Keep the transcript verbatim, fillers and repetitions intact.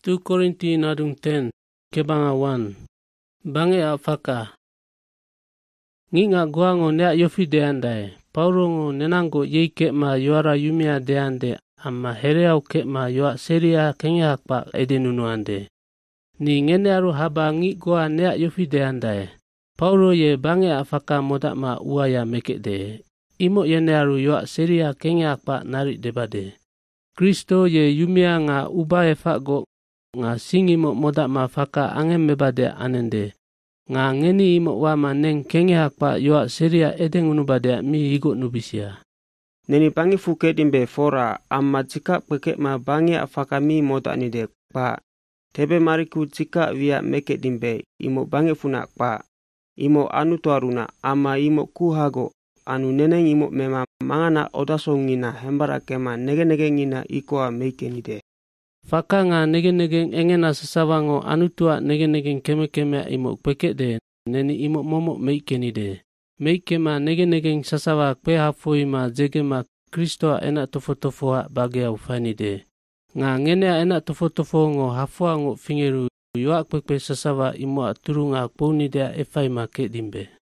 tu Korinti nadung ten kebanga wan. Bange afaka. Nginga guango nea yofi deandai. Paurongo nenango yeike ma yuara yumia deande amma hereau ke ma yua seria kenya pa edenunuande. Ni ngene aru haba ngi goa nea yofi deandai. Paulo ye bange afaka moda ma uaya meke de. Imo yene aru yua seria kenya pa nari debade. Kristo ye yumia nga ubae fago nga singimo moda ma faka angem mebade anende. Nga ngeni imo wama neng kenge hakpa yoa seria edeng unubade mi higo nubisia. Neni bangi fuke dimbe fora amma jika peke ma bangi afaka mi moda nide pa. Tebe mariku jika via meke dimbe imo bangi funak pa. Imo anu tuaruna ama imo kuhago anu neneng imo mema mangana odaso ngina hembara kema nege-nege ngina ikoa meike nide. Faka nga nege-nege engena sesawango anu tua nege-nege keme-keme imo peke de neni imo momo meike nide. Meike ma nege-nege sasawa kwe hafui ma jege ma Kristo enak tofo-tofoa bagia ufanide. Nga ngene enak tofo-tofo ngo hafua ngo fingeru yuak pepe sasawa imo aturunga punidea efai ma ke dimbe.